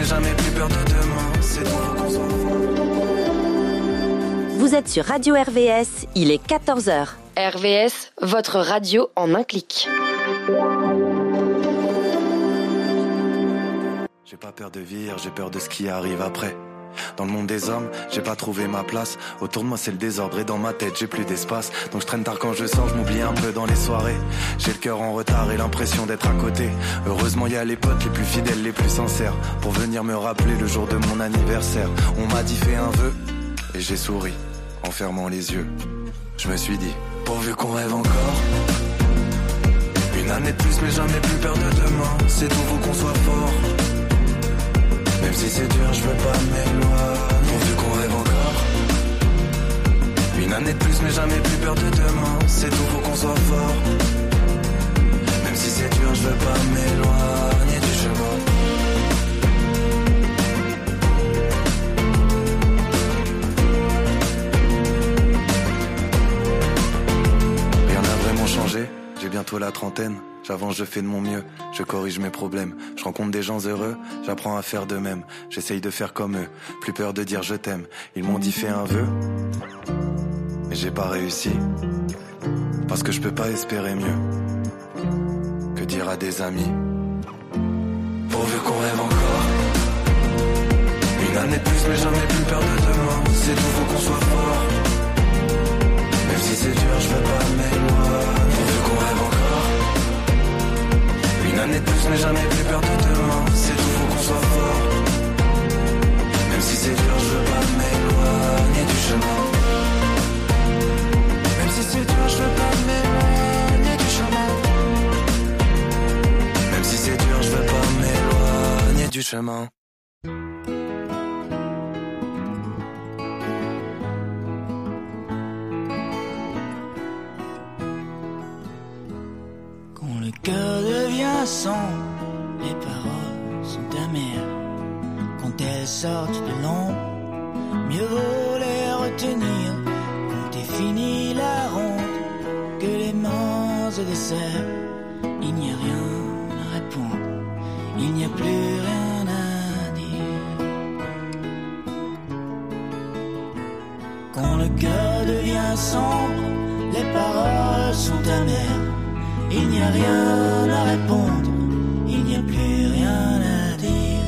mais jamais plus peur de demain. C'est tout, faut qu'on soit fort. Vous êtes sur Radio RVS, il est 14h. RVS, votre radio en un clic. J'ai pas peur de vieillir, j'ai peur de ce qui arrive après. Dans le monde des hommes, j'ai pas trouvé ma place. Autour de moi c'est le désordre et dans ma tête j'ai plus d'espace. Donc je traîne tard quand je sors, je m'oublie un peu dans les soirées. J'ai le cœur en retard et l'impression d'être à côté. Heureusement y a les potes les plus fidèles, les plus sincères, pour venir me rappeler le jour de mon anniversaire. On m'a dit fais un vœu et j'ai souri en fermant les yeux. Je me suis dit, pourvu qu'on rêve encore. Une année de plus mais jamais plus peur de demain. C'est tout, faut qu'on soit fort. Même si c'est dur, je veux pas m'éloigner. Pourvu qu'on rêve encore. Une année de plus, mais jamais plus peur de demain. C'est tout, faut qu'on soit fort. Même si c'est dur, je veux pas m'éloigner du chemin. Rien n'a vraiment changé, j'ai bientôt la trentaine. J'avance, je fais de mon mieux, je corrige mes problèmes. Je rencontre des gens heureux, j'apprends à faire de même. J'essaye de faire comme eux, plus peur de dire je t'aime. Ils m'ont dit fais un vœu, mais j'ai pas réussi. Parce que je peux pas espérer mieux que dire à des amis, pourvu qu'on rêve encore. Une année de plus mais jamais plus peur de demain. C'est tout, faut qu'on soit fort. Même si c'est dur, je veux pas m'éloigner. Pourvu qu'on rêve encore. Une année de plus mais jamais plus peur de demain. C'est tout, faut qu'on soit fort. Même si c'est dur, je veux pas m'éloigner du chemin. Même si c'est dur, je veux pas m'éloigner du chemin. Même si c'est dur, je veux pas m'éloigner du chemin. Quand le cœur devient sombre, les paroles sont amères. Quand elles sortent de l'ombre, mieux vaut les retenir. Quand est finie la ronde, que les mains se desserrent, il n'y a rien à répondre, il n'y a plus rien à dire. Quand le cœur devient sombre, les paroles sont amères. Il n'y a rien à répondre, il n'y a plus rien à dire.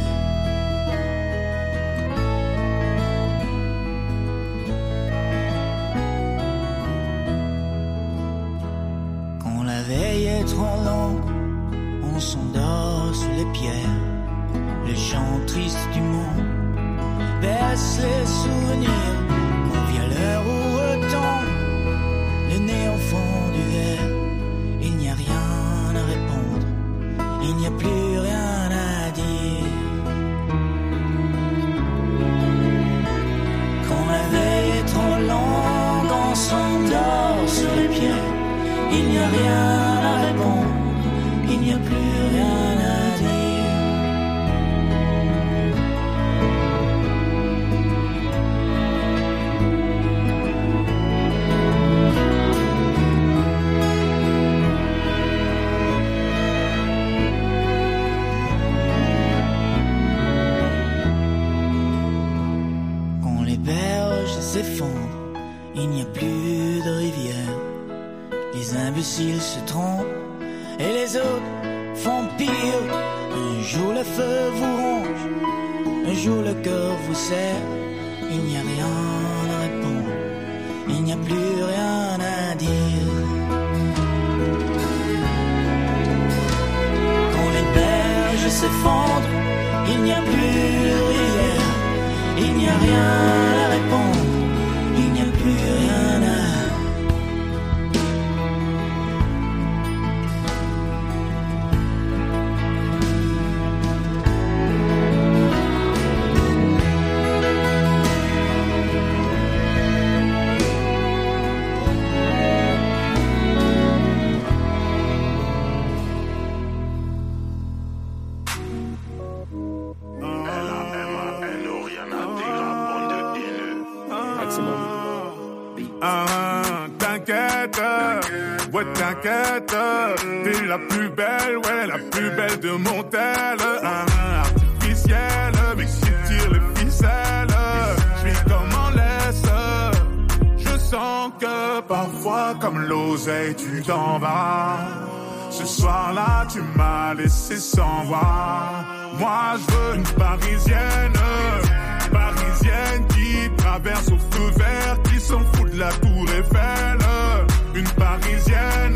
Quand la veille est trop longue, on s'endort sous les pierres. Le chant triste du monde baisse les souvenirs. Quand vient l'heure où retombe le nez au fond du verre, il n'y a rien à répondre, il n'y a plus rien à dire. Quand la veille est trop longue, on s'endort sur les pieds. Il n'y a rien à répondre, il n'y a plus rien à dire. S'effondre, il n'y a plus de rivière. Les imbéciles se trompent et les autres font pire. Un jour le feu vous ronge, un jour le cœur vous serre. Il n'y a rien à répondre, il n'y a plus rien à dire. Quand les berges s'effondrent, il n'y a plus de rivière. Il n'y a rien à répondre, il n'y a plus rien à... Ouais, t'inquiète, t'es la plus belle, ouais, la plus belle de mon tel, artificielle. mais qui tire les ficelles. Je vis comme en laisse. Je sens que parfois, comme l'oseille, tu t'en vas. Ce soir-là, tu m'as laissé sans voix. Moi, je veux une parisienne. Parisienne qui traverse au feu vert, qui s'en fout de la tour Eiffel. Une parisienne,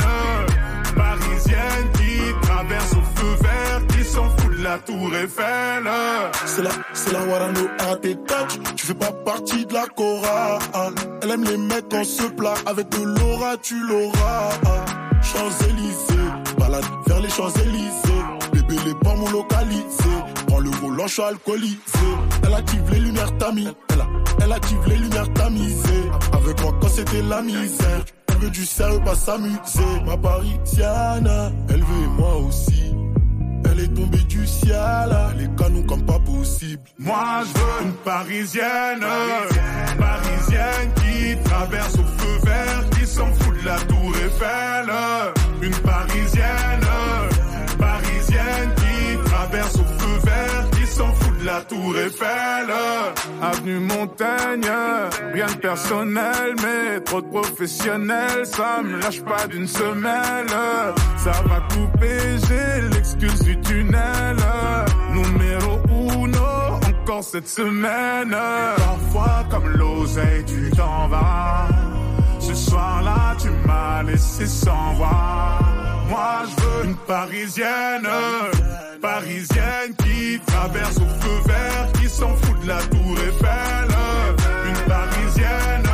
parisienne qui traverse au feu vert, qui s'en fout de la tour Eiffel. C'est la Warano à tes touch, tu fais pas partie de la chorale. Elle aime les mecs en ce plat, avec de l'aura tu l'auras. Champs-Élysées, balade vers les Champs-Élysées. Bébé les pommes localisées, prends le volant, je suis alcoolisé. Elle active les lumières tamisées, elle active les lumières tamisées. Avec moi quand c'était la misère, elle veut du sérieux, pas s'amuser. Ma parisienne, elle veut moi aussi. Elle est tombée du ciel, les canons comme pas possible. Moi je veux une parisienne, parisienne qui traverse au feu vert, qui s'en fout de la tour Eiffel. Une parisienne, parisienne qui traverse au feu vert, qui s'en fout de la tour Eiffel. Avenue Montaigne, rien de personnel, mais trop de professionnels, ça me lâche pas d'une semelle. Ça va couper, j'ai l'excuse du tunnel. Numéro uno, encore cette semaine. Parfois comme l'oseille, tu t'en vas. Ce soir-là, tu m'as laissé sans voix. Moi, je veux une parisienne, parisienne qui traverse au feu vert, qui s'en fout de la tour Eiffel. Une parisienne,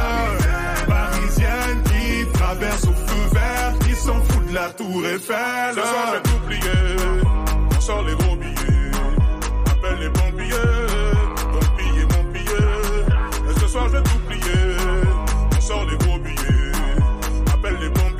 parisienne qui traverse au feu vert, qui s'en fout de la tour Eiffel. Ce soir, je vais tout plier, on sort les gros billets, appelle les pompiers, ton billet, mon billet. Et ce soir, je vais tout plier, on sort les gros billets, appelle les pompiers.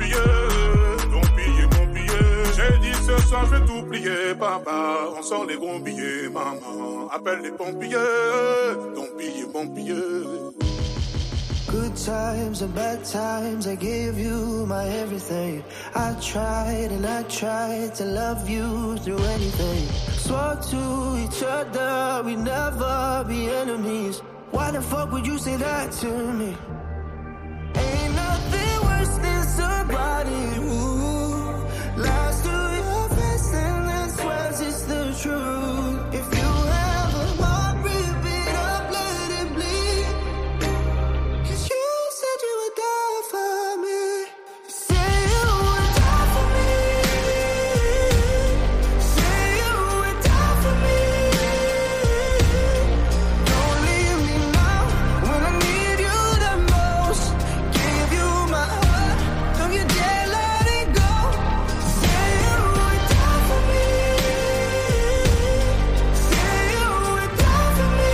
Ce soir je vais tout plier, papa. On sort les gros billets, maman. Appelle les pompiers, ton billet, mon billet. Good times and bad times, I gave you my everything. I tried and I tried to love you through anything. Swore to each other we'd never be enemies. Why the fuck would you say that to me? Ain't nothing worse than somebody who lies to your face and then swears it's the truth. If you have a heart, rip it up, let it bleed. 'Cause you said you would die for me. Say you would die for me. Say you would die for me. Don't leave me now when I need you the most. Give you my heart, don't you dare let it go. Say you would die for me. Say you would die for me.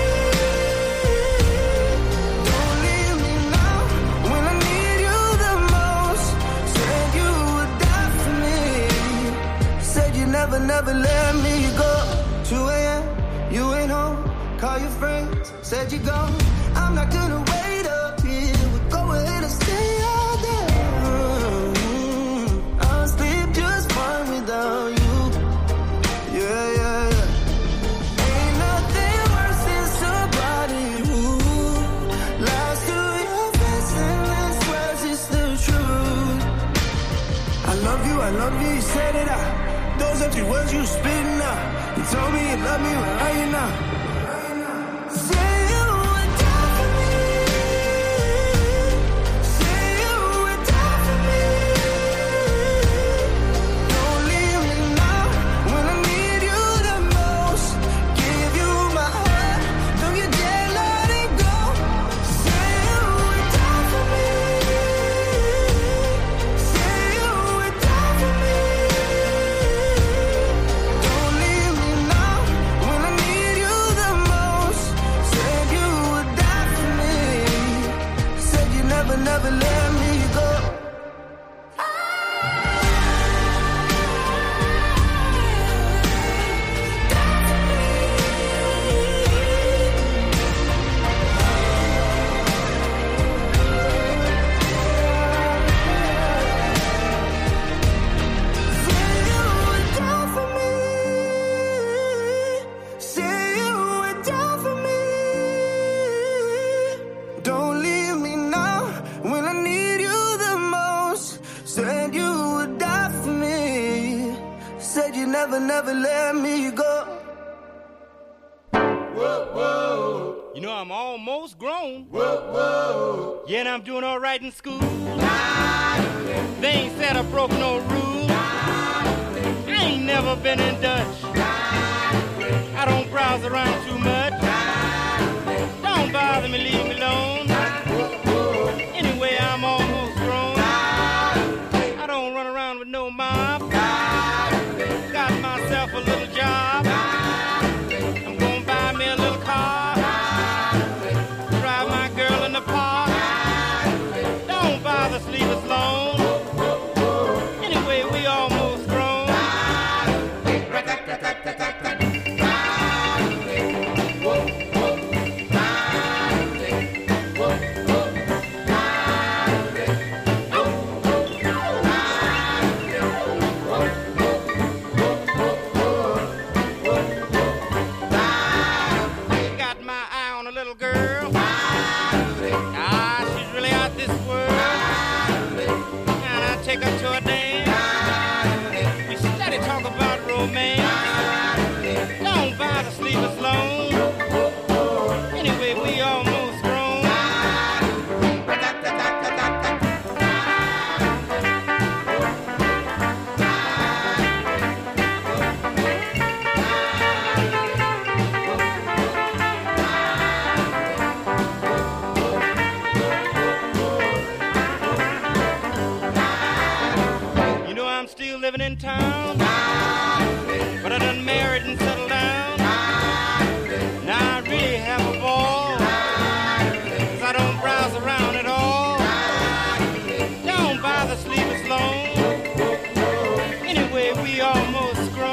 Don't leave me now when I need you the most. Said you would die for me. Said you never let me go. 2 a.m. you ain't home. Call your friends. Said you gone. I'm not gonna wait up here. We'll go ahead and stay all day. I'll sleep just fine without you. Yeah, yeah, yeah. Ain't nothing worse than somebody who lies to your face and then swears it's the truth. I love you, you said it out. Those empty words you spitting out. You told me you love me, where are you now? Say you would die for me. Say you would die for me. Don't leave me now when I need you the most. Give you my heart, don't you dare let it go. Say you would die for me. Say you would die for me. Don't leave me now when I need you never, never let me go. Whoa, whoa. You know I'm almost grown. Whoa, whoa. Yeah, and I'm doing all right in school. They ain't said I broke no rules. I ain't never been in Dutch. I don't browse around too much. Don't bother me, leave me alone. Anyway, I'm almost grown. I don't run around with no mob. Got myself a little job. I'm gonna buy me a little car. Drive my girl in the park. Don't bother, sleep us alone. Anyway, we almost grown. Take her to a dance. We steady talk about romance. Don't bother, sleep us alone. Anyway, we almost grown. Living in town, but I done married and settled down. Now I really have a ball, 'cause I don't browse around at all. Don't bother, sleep us alone. Anyway, we almost grown.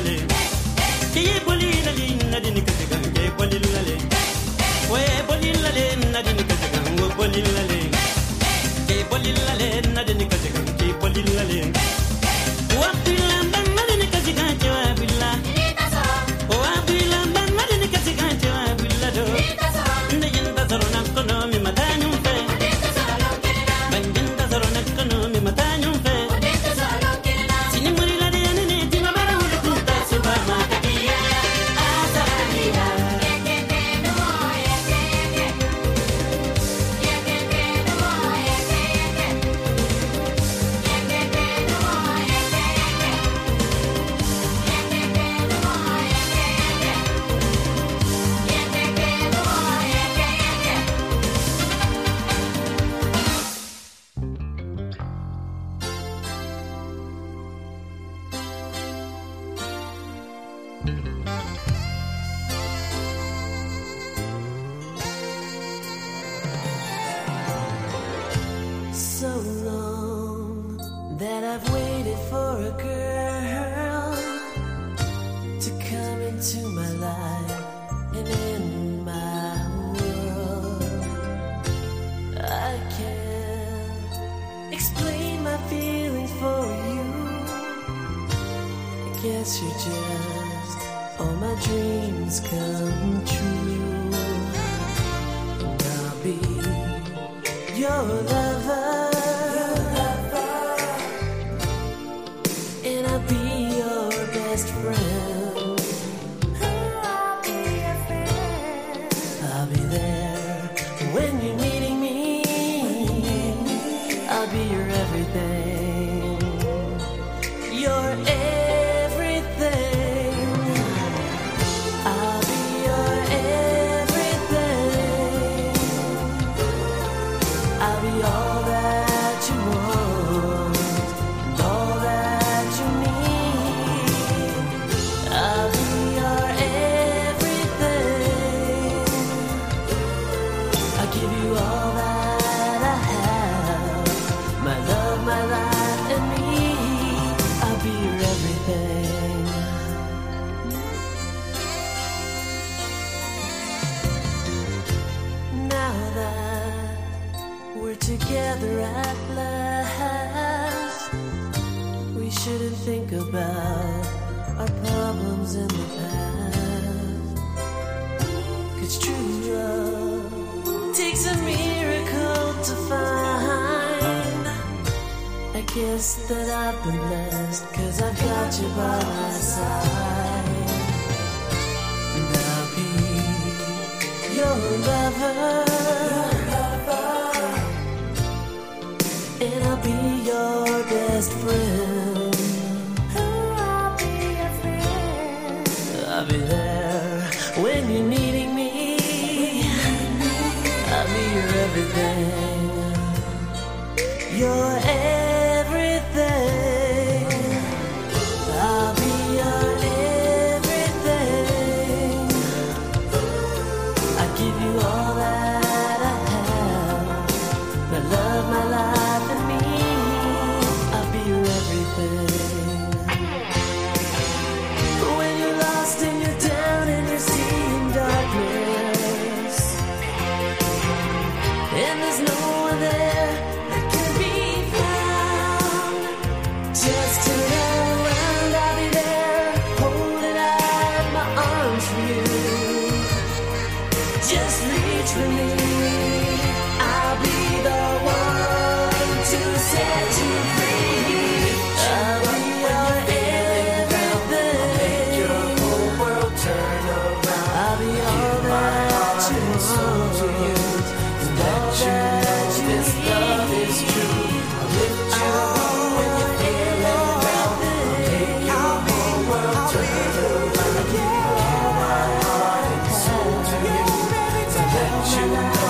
You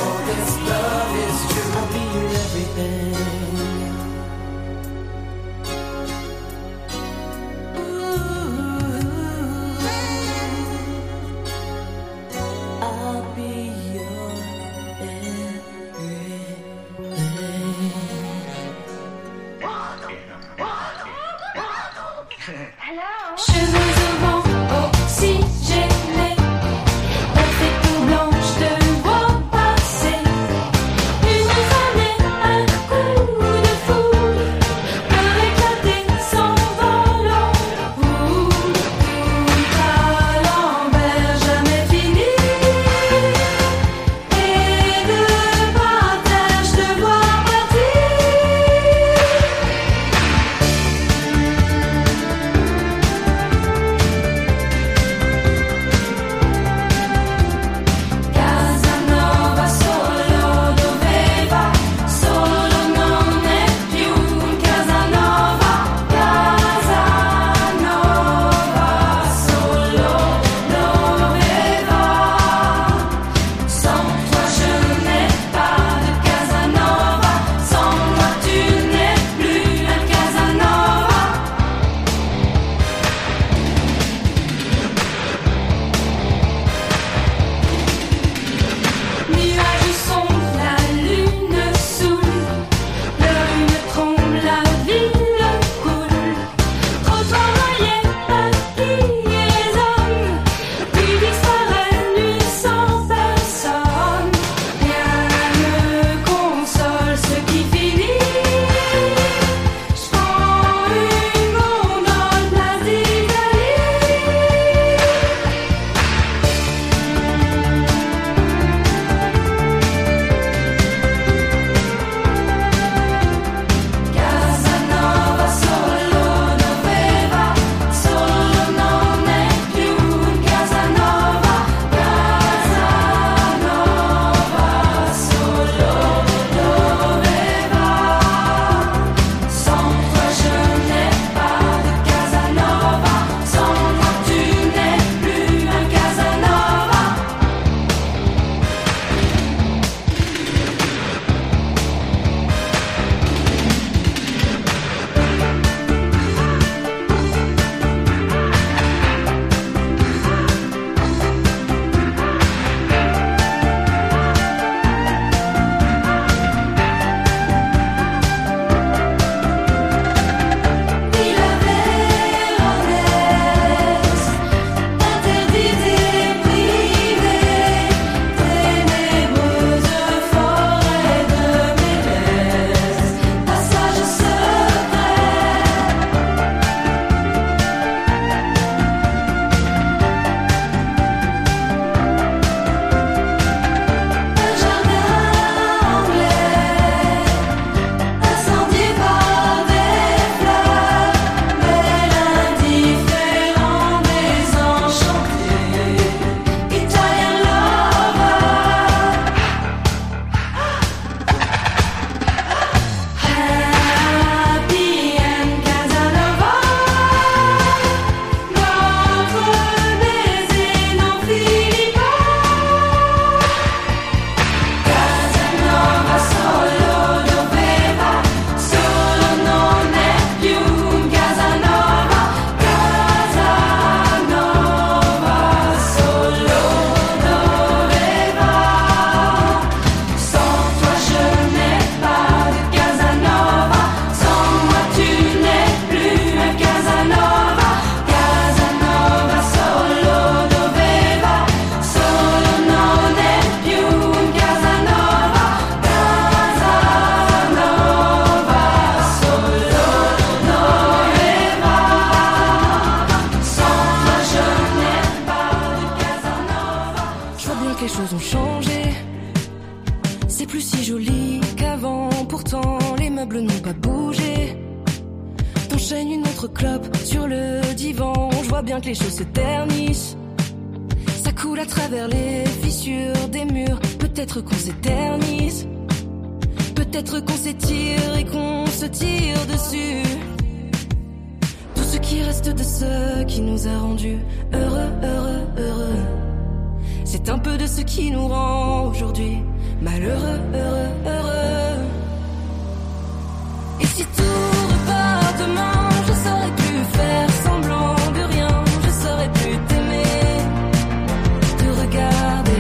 choses ont changé. C'est plus si joli qu'avant, pourtant les meubles n'ont pas bougé. T'enchaînes une autre clope sur le divan, je vois bien que les choses s'éternisent. Ça coule à travers les fissures des murs, peut-être qu'on s'éternise. Peut-être qu'on s'étire et qu'on se tire dessus. Tout ce qui reste de ce qui nous a rendus heureux, heureux, heureux. C'est un peu de ce qui nous rend aujourd'hui malheureux, heureux, heureux. Et si tout repart demain, je saurais plus faire semblant de rien. Je saurais plus t'aimer, te regarder.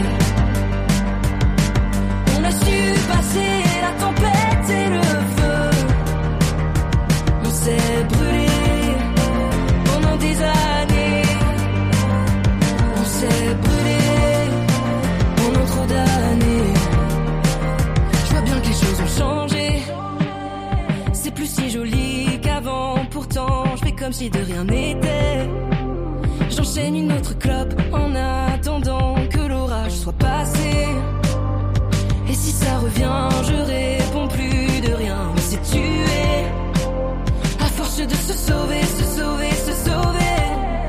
On a su passer la tempête et le feu. On s'est brûlé pendant des années. On s'est brûlé pendant trop d'années. Je vois bien que les choses ont changé. C'est plus si joli qu'avant, pourtant je fais comme si de rien n'était. J'enchaîne une autre clope en attendant que l'orage soit passé. Et si ça revient, je réponds plus de rien. On s'est tué à force de se sauver, se sauver, se sauver.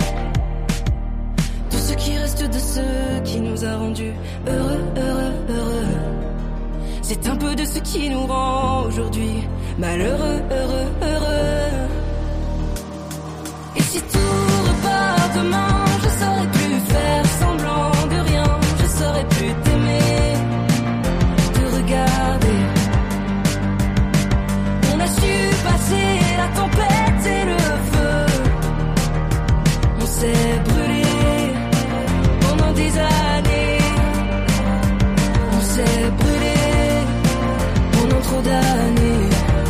Tout ce qui reste de ce qui nous a rendus heureux, heureux, heureux. C'est un peu de ce qui nous rend aujourd'hui malheureux, heureux, heureux. Et si tout repart demain, je saurais plus faire semblant de rien. Je saurais plus t'aimer, te regarder. On a su passer la tempête et le feu. On s'est brûlé pendant des années. On s'est brûlé pendant trop d'années.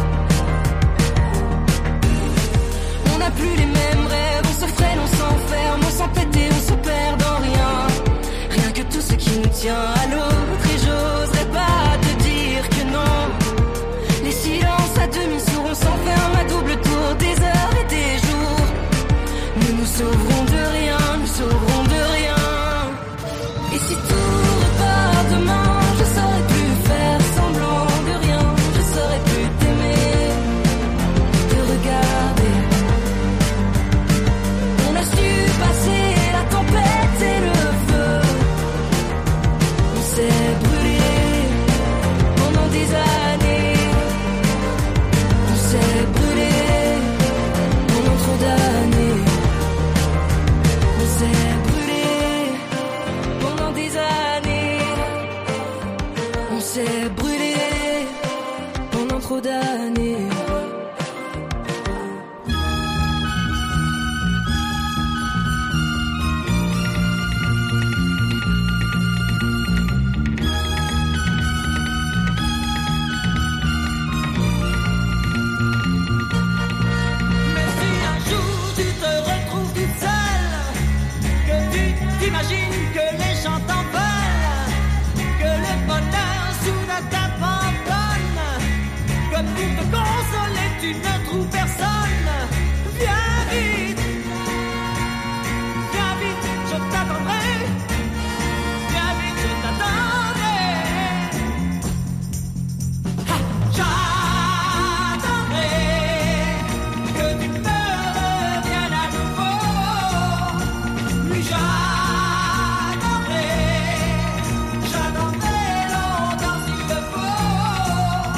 On n'a plus les mêmes rêves, on se freine, on s'enferme, on s'entête et on se perd dans rien. Rien que tout ce qui nous tient à l'autre. Et j'oserais pas te dire que non. Les silences à demi-sourds, on s'enferme à double tour des heures et des jours. Nous nous sauverons de rien, nous sauverons de rien. Et si tout repart demain, je saurais plus faire semblant de rien. Je saurais plus t'aimer, te regarder. On a su passer la tempête et le feu. On s'est brûlé pendant des années. On s'est brûlé pendant trop d'années. On s'est brûlé pendant des années. On s'est brûlé pendant trop d'années. Mais si un jour tu te retrouves toute seule, que tu t'imagines que les gens t'en veulent, que le bonheur soudain t'abandonne, comme pour te consoler tu ne trouves personne, viens vite, je t'attendrai, viens vite, je t'attendrai. Ha, j'attendrai que tu me reviennes à nouveau. Oui, j'attendrai longtemps s'il le faut.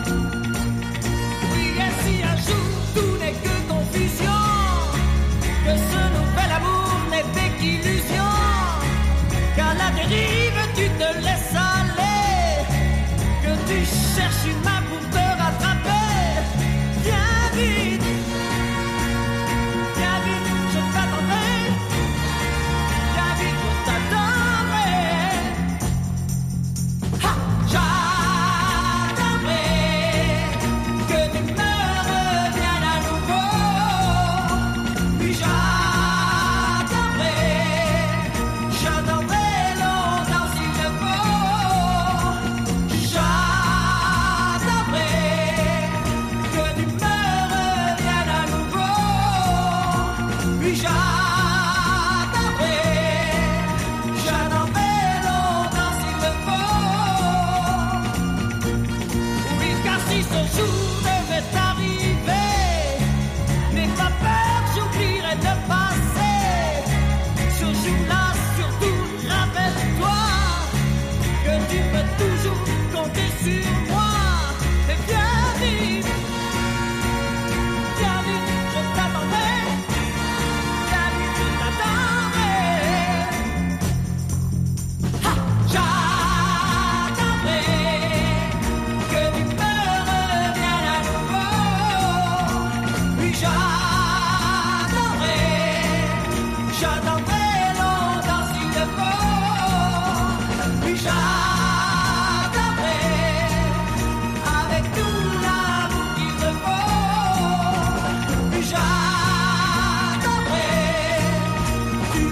Oui, et si un jour tout n'est que confusion, que ce nouvel amour n'était qu'illusion, qu'à la dérive tu te laisses aller, que tu cherches une main pour te rattraper, viens vite, je t'attendrai, viens vite, je t'attendrai. Ha, j'attendrai que tu me reviennes à nouveau. Oui, j'attendrai longtemps s'il le faut. J'attendrai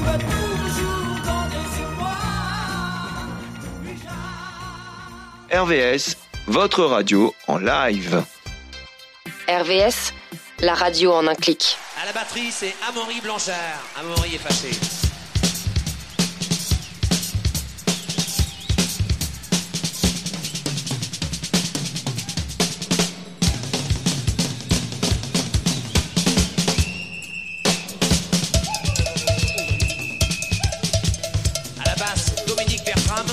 vivre toujours dans des émois. RVS, votre radio en live. RVS, la radio en un clic. À la batterie, c'est Amaury Blanchard. Amaury est fâché. À la basse, Dominique Bertram.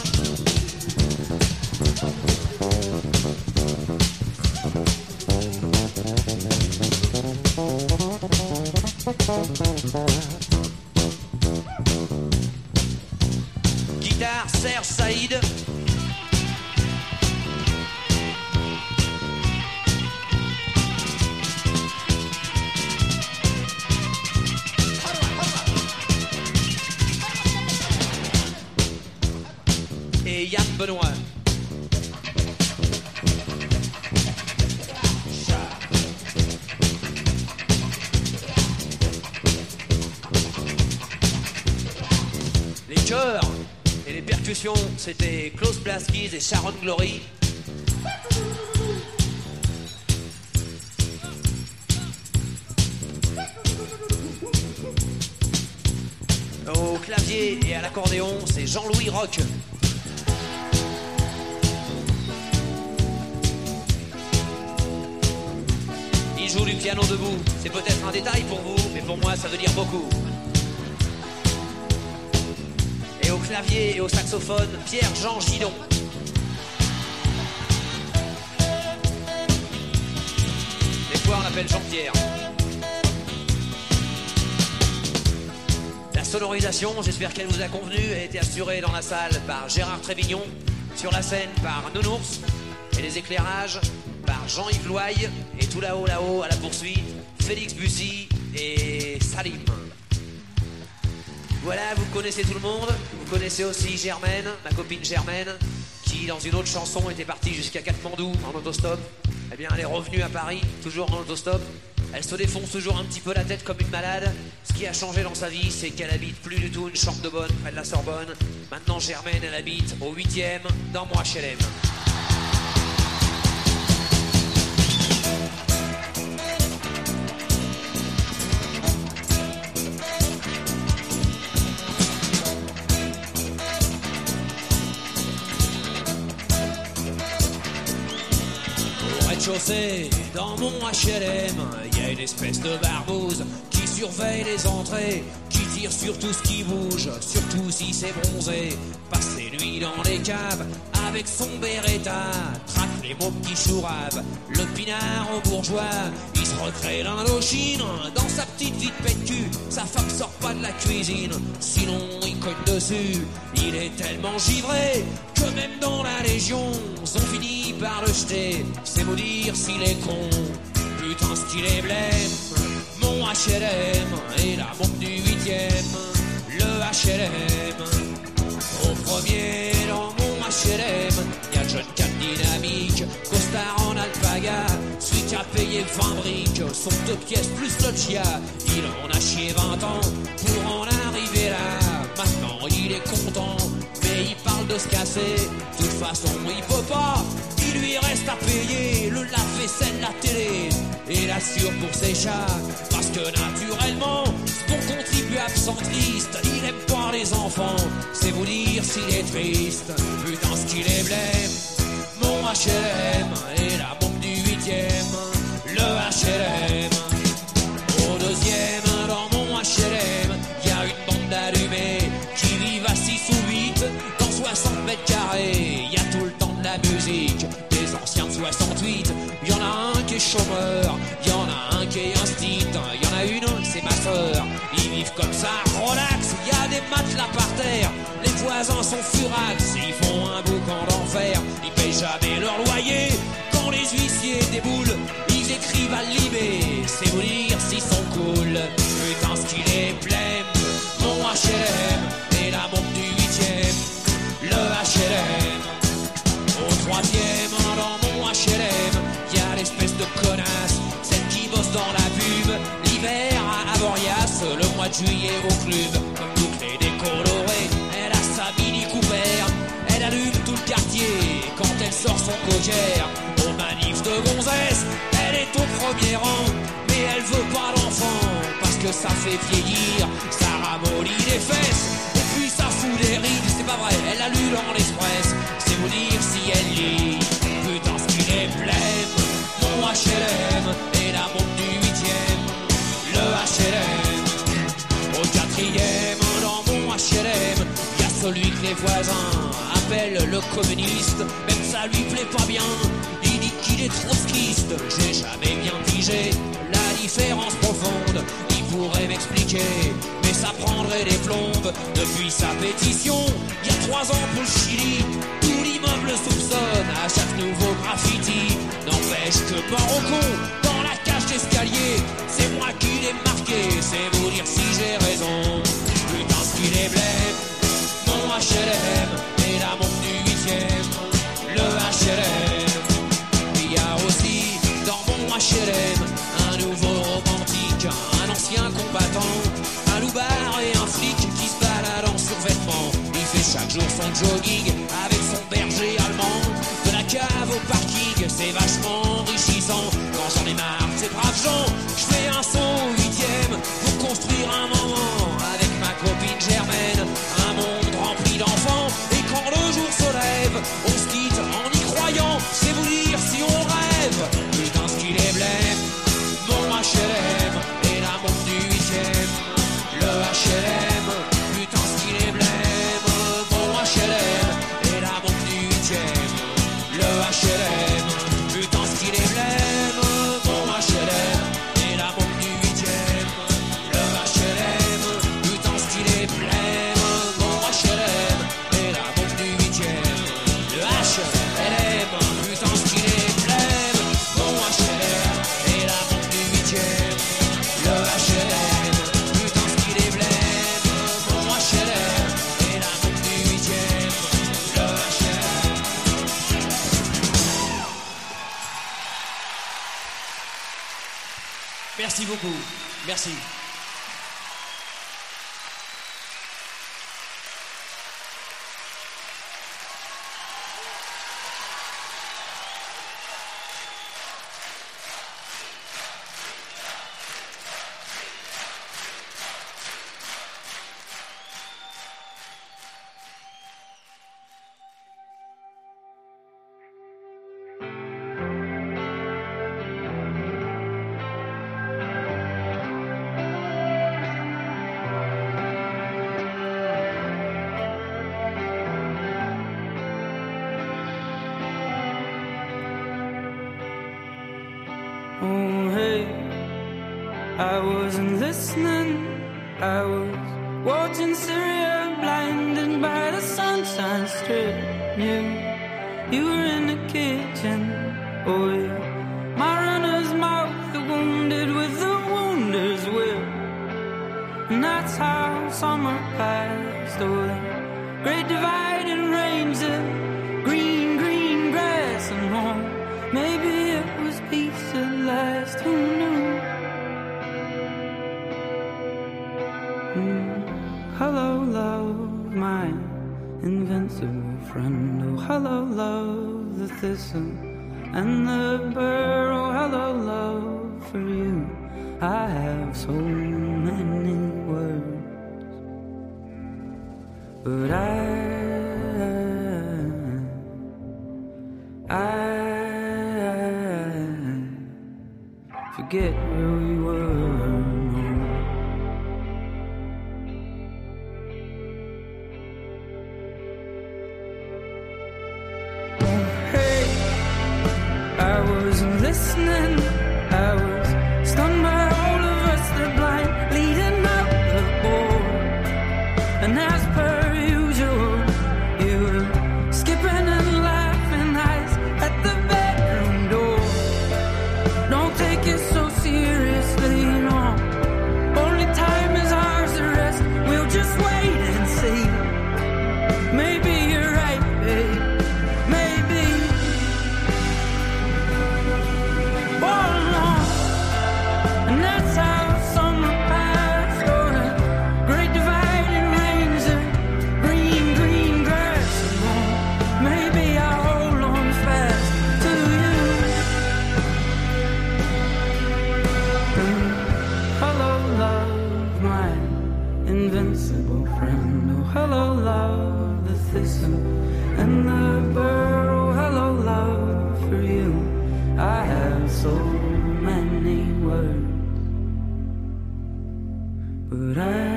Guitare, Serge Saïd. Et Yann Benoît. Les chœurs et les percussions, c'était Klaus Blaskis et Sharon Glory. Au clavier et à l'accordéon, c'est Jean-Louis Roch. Il joue du piano debout. C'est peut-être un détail pour vous, mais pour moi ça veut dire beaucoup. Et au clavier et au saxophone, Pierre-Jean Gidon. Des fois on l'appelle Jean-Pierre. La sonorisation, j'espère qu'elle vous a convenu, a été assurée dans la salle par Gérard Trévignon, sur la scène par Nounours, et les éclairages par Jean-Yves Loaille, et tout là-haut, à la poursuite, Félix Bussy et Salim. Voilà, vous connaissez tout le monde. Vous connaissez aussi Germaine, ma copine Germaine, qui dans une autre chanson était partie jusqu'à Katmandou en autostop. Eh bien, elle est revenue à Paris, toujours en autostop. Elle se défonce toujours un petit peu la tête comme une malade. Ce qui a changé dans sa vie, c'est qu'elle habite plus du tout une chambre de bonne près de la Sorbonne. Maintenant, Germaine, elle habite au 8e dans mon HLM. Chaussée dans mon HLM, il y a une espèce de barbouze qui surveille les entrées, qui tire sur tout ce qui bouge, surtout si c'est bronzé. Passe les nuits dans les caves avec son Beretta, traque les mots qui chourave, le pinard au bourgeois. Il se recrée l'Indochine dans sa petite vie de pète cul. Sa femme sort pas de la cuisine, sinon il cogne dessus. Il est tellement givré que même dans la Légion, on finit par le jeter. C'est vous dire s'il est con, putain ce qu'il est blême. Mon HLM est la bombe du 8e, le HLM. Au premier dans mon HLM, y'a John Cap dynamique, costard en alpaga, celui qui a payé 20 briques, son 2 pièces plus le chia. Il en a chié 20 ans pour en arriver là. Maintenant il est content, mais il parle de se casser. De toute façon il peut pas, il lui reste à payer le lave-vaisselle, la télé et l'assure pour ses chats. Parce que naturellement, bon contribuable centriste, il aime pas les enfants. C'est vous dire s'il est triste, putain ce qu'il est blême. Mon HLM est la bombe du 8e, le HLM. Au 2e dans mon HLM, y a une bande d'allumés qui vivent à 6 ou 8 dans 60 mètres carrés. Y a tout le temps de la musique, des anciens de 68. Y en a un qui est chômeur, y en a un qui est instit, y en a une, c'est ma sœur. Ils vivent comme ça, relax, y a des matelas par terre. Les voisins sont furax, ils font un boucan d'enfer. Ils payent jamais leur loyer, quand les huissiers déboulent, ils écrivent à Libé, c'est vous dire s'ils sont cool. Putain ce qu'il est blême, mon HLM est la bombe du 8e, le HLM. Au 3e dans mon HLM, y'a l'espèce de connasse, celle qui bosse dans la pub, l'hiver à Avoriaz, le mois de juillet au club. Comme toutes les que ça fait vieillir, ça ramollit les fesses, et puis ça fout des rides, c'est pas vrai, elle a lu dans l'Express, c'est vous dire si elle lit, putain ce qu'il est blême, mon HLM, et la montre du 8e, le HLM, au 4e, dans mon HLM, y'a celui que les voisins appellent le communiste, même ça lui plaît pas bien, il dit qu'il est trotskiste, j'ai jamais bien pigé la différence profonde, il pourrait m'expliquer, mais ça prendrait des plombes. Depuis sa pétition, il y a 3 ans pour le Chili, tout l'immeuble soupçonne à chaque nouveau graffiti. N'empêche que mort au con, dans la cage d'escalier, c'est moi qui l'ai marqué, c'est vous dire si j'ai raison. Putain ce qu'il est blême, mon HLM, et la montre du 8e, le HLM. Il y a aussi dans mon HLM un nouveau romantique, un ancien combattant, un loupard et un flic qui se balade en survêtement. Il fait chaque jour son jogging avec son berger allemand. De la cave au parking, c'est vachement enrichissant. Quand j'en ai marre de ces braves gens, je fais un saut au 8e pour construire un moment avec ma copine Germaine. Un monde rempli d'enfants, et quand le jour se lève, on se quitte en y croyant, c'est vous dire si on rêve. Putain ce qu'il est blême, mon HLM, et la montre du 8e, le HLM. Putain ce qu'il est blême, mon HLM, et la montre du 8e, le HLM. Putain ce qu'il est blême, mon HLM, et la montre du 8e, le HLM. Putain ce qu'il est blême, mon HLM, et la montre du 8e, le HLM. Putain ce qu'il est blême, mon HLM, et la montre du 8e, le HLM. Putain ce qu'il est blême, mon HLM, et la montre du 8e, le HLM. Merci beaucoup, merci. Oh hey, I wasn't listening, I was watching Syria, blinded by the sunshine strip. You were in the kitchen, oh yeah. My runner's mouth, the wounded with the wounder's will. And that's how summer passed away. Great dividing range of green, green grass and home. Maybe it was peace at last, who knew? Hello, love, my invincible friend. Oh, hello, love, the thistle and the burr. Oh, hello, love, for you I have so many words, but I forget where we were. Oh, hey, I wasn't listening, I was stunned by all of us, the blind leading up the board. And as per usual, you were skipping and laughing eyes at the bedroom door. Don't take it so seriously, no. Only time is ours to rest. We'll just wait and see. Maybe you're right, babe. Maybe. Oh no. And that's how summer passed. Oh, the great dividing range of hello love, the thistle and the burr. Oh, hello love, for you I have so many words, but I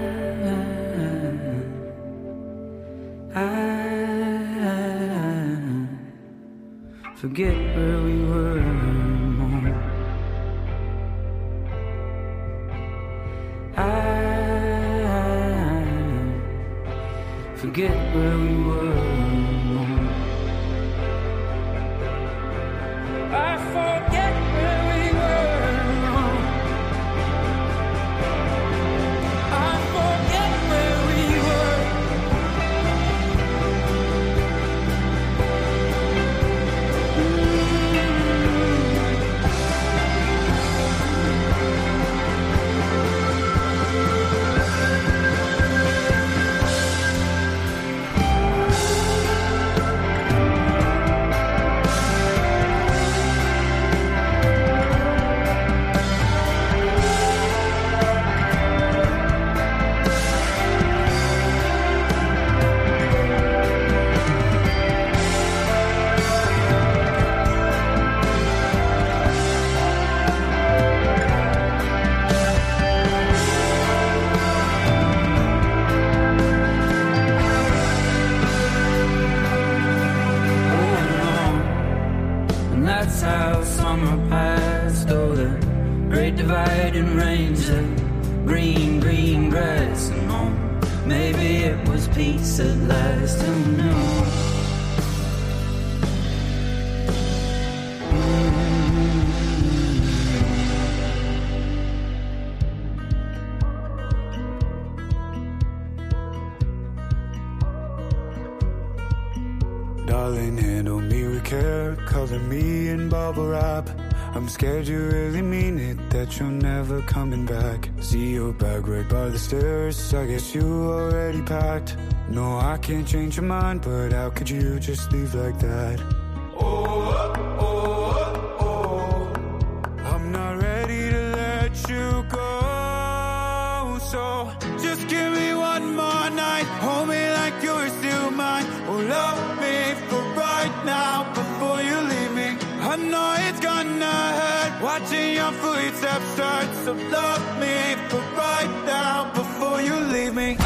forget where we were. Forget where we were. I forget where we were. I forget where we were. That's how summer passed. Oh, the great dividing range of green, green grass. And oh, maybe it was peace at last. Who knew? Darling, handle me with care, cover me in bubble wrap. I'm scared you really mean it, that you're never coming back. See your bag right by the stairs, I guess you already packed. No, I can't change your mind, but how could you just leave like that? I'm not ready to let you go. So just give me one more night, hold me like you're still mine. Oh, love me for right now before you leave me. I know it's gonna hurt watching your footsteps start. So love me for right now before you leave me.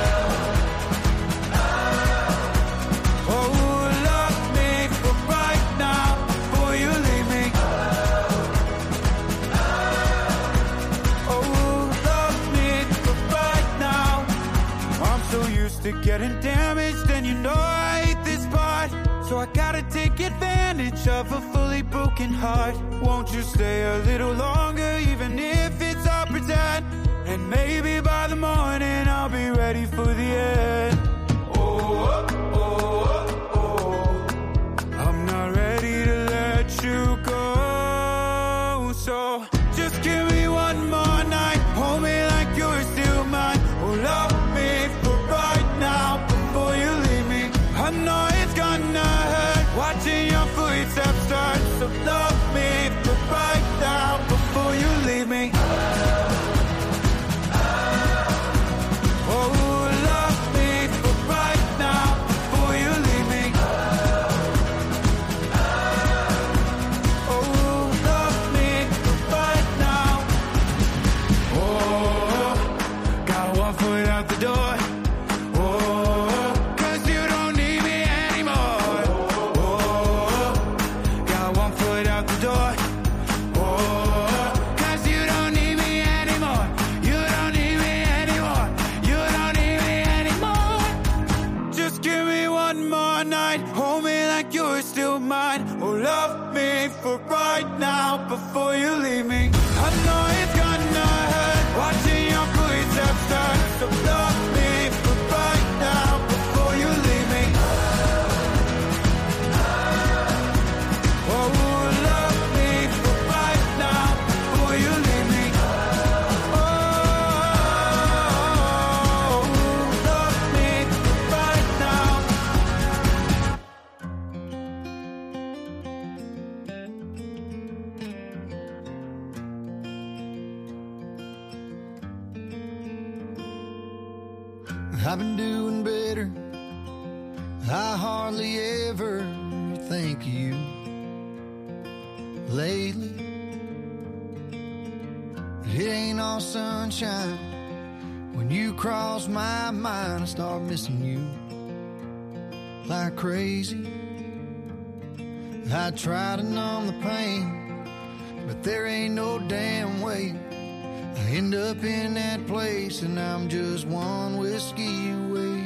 Getting damaged and you know I hate this part. So I gotta take advantage of a fully broken heart. Won't you stay a little longer even if it's all pretend? And maybe by the morning I'll be ready for the end. I'm not ready to let you go. So just give me one more night, hold me like you're still mine. Oh, love me for right now before you leave me. I know it's gonna hurt watching your footsteps start. So love me for right now before you leave me. For right now, before you leave me. I know it's gonna hurt watching your footsteps start. So love me for right now, before you leave me. Oh, love me for right now, before you leave me. Oh, love me for right now. I've been doing better. I hardly ever think of you lately. It ain't all sunshine. When you cross my mind, I start missing you like crazy. I try to numb the pain, but there ain't no damn way. I end up in that place and I'm just one whiskey away.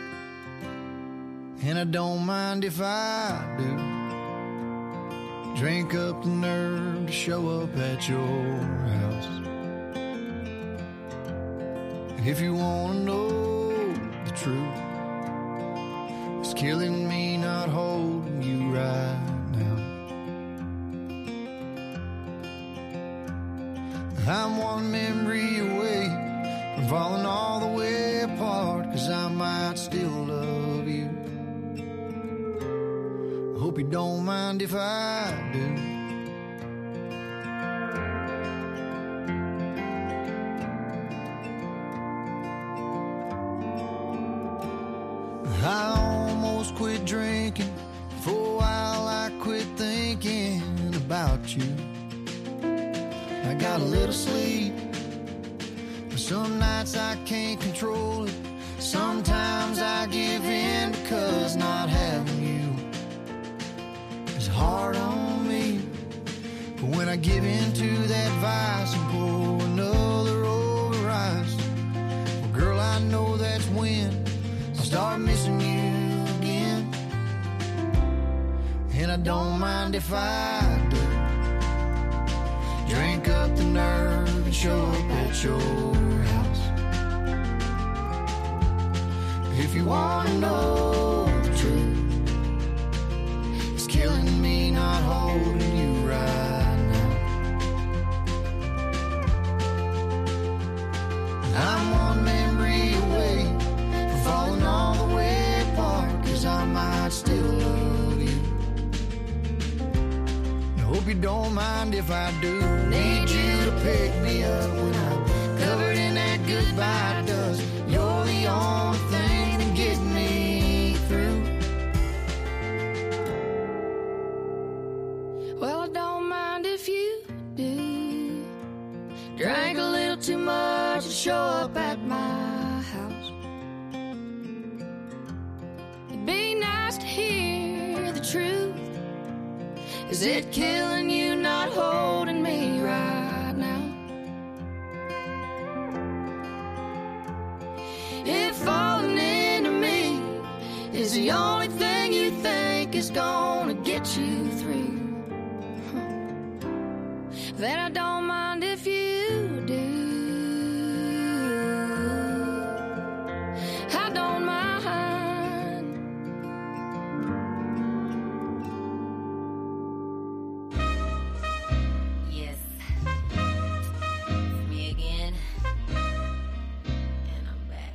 And I don't mind if I do. Drink up the nerve to show up at your house. If you wanna know the truth, it's killing me not holding you right now. I'm one memory away from falling all the way apart, 'cause I might still love you. Hope you don't mind if I do. I almost quit drinking. For a while I quit thinking about you. I got a little sleep, but some nights I can't control it. Sometimes I give in because not having you is hard on me. But when I give in to that vice and pour another over ice, well girl, I know that's when I'll start missing you again. And I don't mind if I do. Drink up the nerve and show up at your house. If you wanna know the truth, it's killing me not holding you right now. I'm one memory away from falling all the way apart, 'cause I might still love you. I hope you don't mind if I do. Need you to pick me up when I'm covered in that goodbye dust. You're the only thing that gets me through. Well, I don't mind if you do. Drank a little too much to show up at my house. It'd be nice to hear the truth. Is it killing you not holding me right now? If falling into me is the only thing you think is gonna get you through, then I don't mind if you do. I don't mind. Yes, it's me again, and I'm back.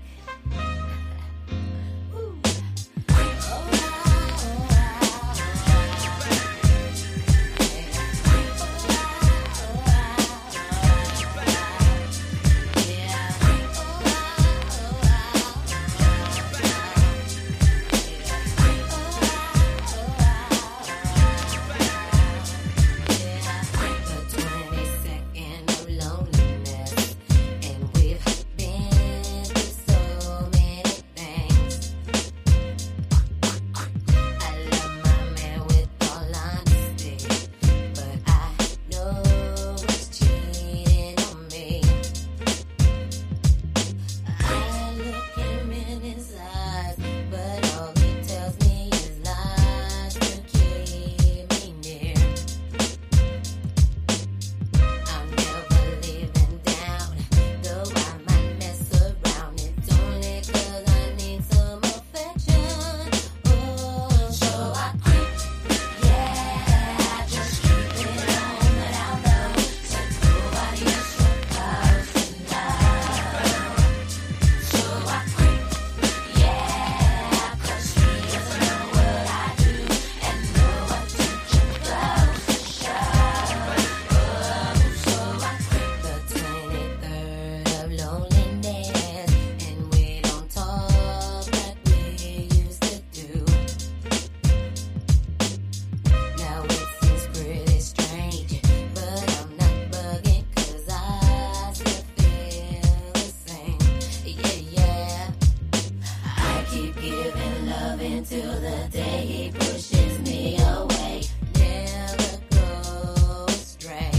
until the day he pushes me away. Never go astray.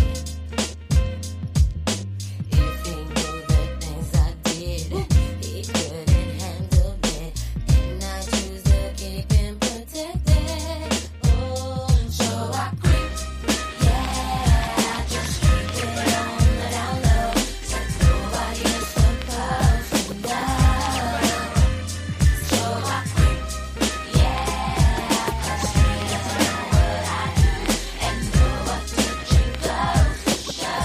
If he knew the things I did, he couldn't handle it. And I choose to keep him protected. Oh, so I quit. Yeah, I just keep it on the down low. So nobody is supposed to know. So I quit. Yeah, 'cause he doesn't know what I do and know what to keep close to show.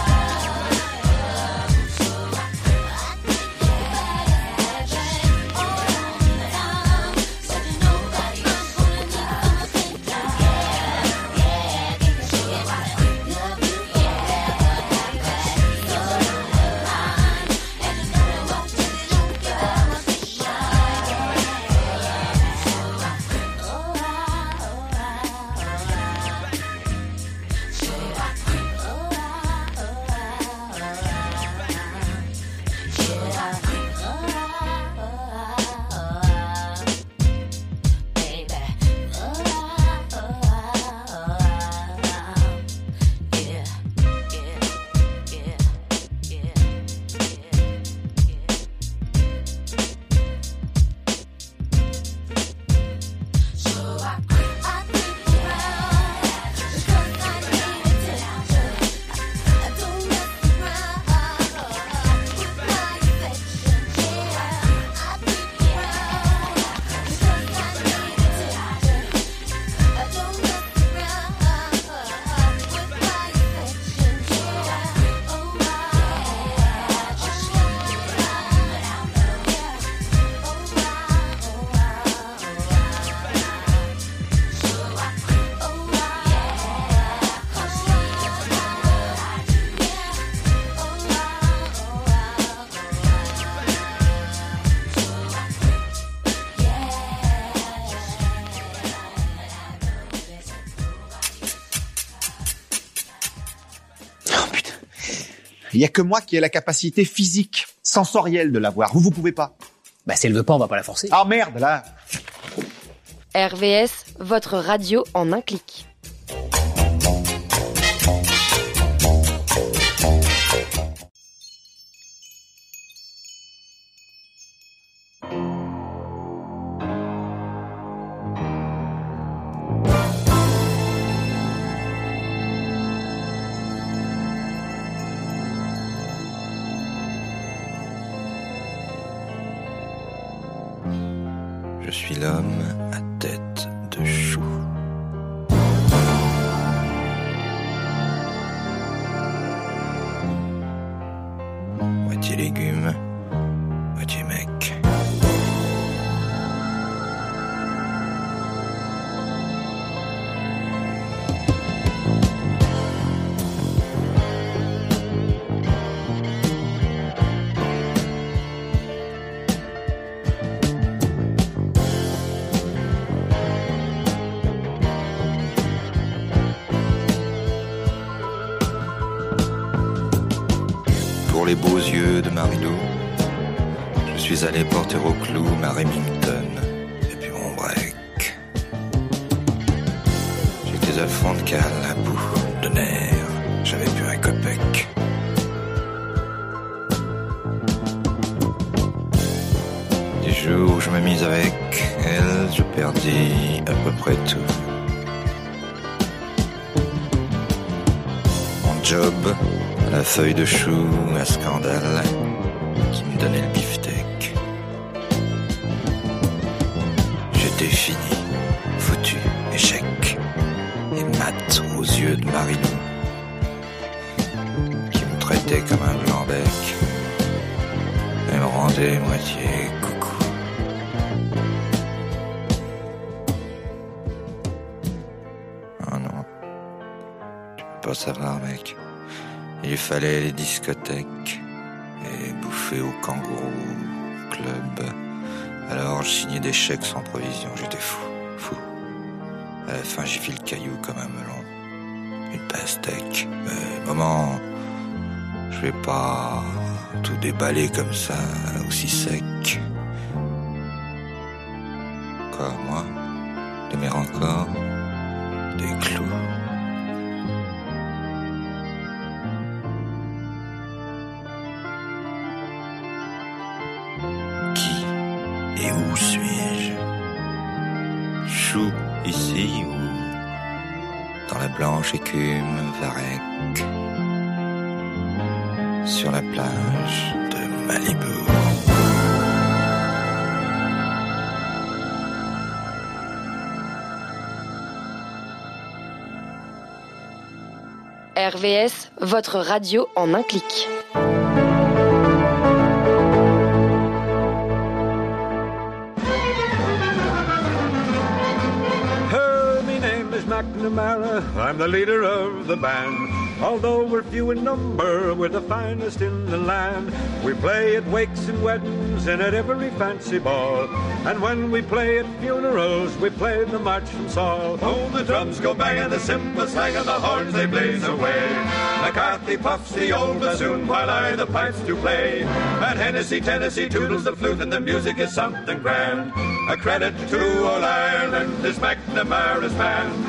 So I quit. Yeah, on the down, so that nobody is pulling me from a thing. Yeah, because she is my love you. Yeah, but I got so mine, and you know what to do, girl, to show. Il y a que moi qui ai la capacité physique, sensorielle de la voir. Vous pouvez pas. Bah, si elle veut pas, on va pas la forcer. Ah merde, là. RVS, votre radio en un clic. Je suis l'homme à tête de chou. Moitié légumes, moitié mec. Pour les beaux yeux de Marilou, je suis allé porter au clou ma Remington et puis mon break. J'étais à fond de cale, à bout de nerfs, j'avais plus un copec. Les jours où je me mis avec elle, je perdis à peu près tout. Mon job, la feuille de chou à scandale qui me donnait le beefsteak. J'étais fini, foutu, échec et mat aux yeux de Marilou qui me traitait comme un blanc-bec et me rendait moitié coucou. Oh non, tu peux pas savoir, mec. Il fallait les discothèques et bouffer au kangourou club. Alors je signais des chèques sans provision. J'étais fou. À la fin j'ai fait le caillou comme un melon. Une pastèque. Mais maman, je vais pas tout déballer comme ça, aussi sec. Quoi, moi ? d'aimer encore des clous. Qui et où suis-je? Chou ici ou dans la blanche écume varech, sur la plage de Malibu. RVS, votre radio en un clic. My name is McNamara, I'm the leader of the band. Although we're few in number, we're the finest in the land. We play at wakes and weddings and at every fancy ball. And when we play at funerals, we play the march from Saul. Oh, the drums go bang and the cymbals clang and the horns they blaze away. McCarthy puffs the old bassoon while I the pipes do play. At Hennessy, Tennessee toodles the flute and the music is something grand. A credit to all Ireland is McNamara's band.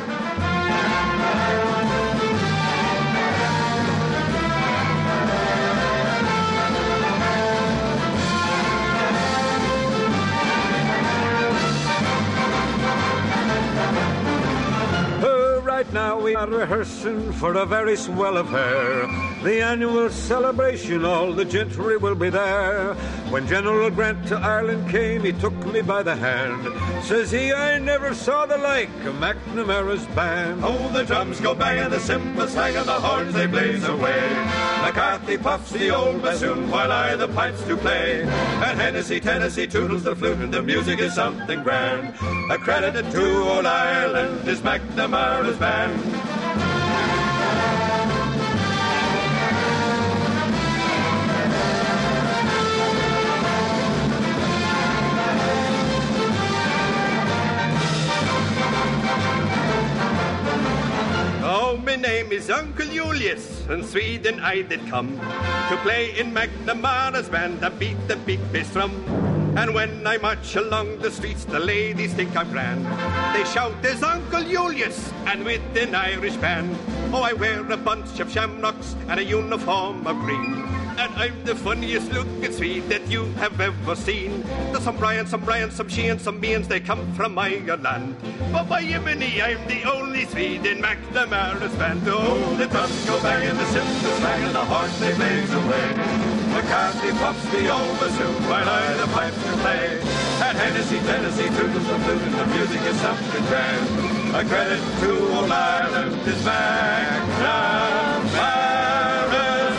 Right now we are rehearsing for a very swell affair. The annual celebration, all the gentry will be there. When General Grant to Ireland came, he took me by the hand. Says he, I never saw the like of McNamara's band. Oh, the drums go bang and the cymbals clang and the horns they blaze away. McCarthy puffs the old bassoon while I the pipes do play. At Hennessy, Tennessee toodles the flute and the music is something grand. Accredited to all Ireland is McNamara's band. Oh, my name is Uncle Julius, and Sweden I did come to play in McNamara's band and beat the big bass drum. And when I march along the streets, the ladies think I'm grand. They shout, there's Uncle Julius, and with an Irish band. Oh, I wear a bunch of shamrocks and a uniform of green. And I'm the funniest looking Swede that you have ever seen. There's some Brian, some she and some me, and they come from Ireland. But by Yemeni, I'm the only Swede in McNamara's band. Oh, the drums go bang and the cymbals clang and the horns they blaze away. McCarthy puffs the old bassoon while I the pipes to play. At Hennessy, Tennessee toodles the flute and the music is something grand. A credit to all Ireland is McNamara's band.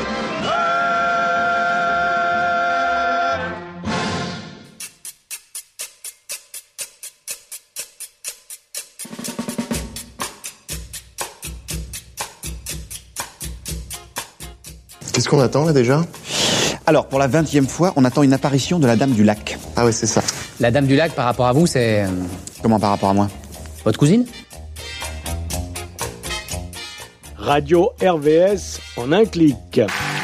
Qu'est-ce qu'on attend là déjà ? Alors, pour la 20e fois, on attend une apparition de la Dame du Lac. Ah ouais, c'est ça. La Dame du Lac, par rapport à vous, c'est... Comment par rapport à moi ? Votre cousine ? Radio RVS en un clic.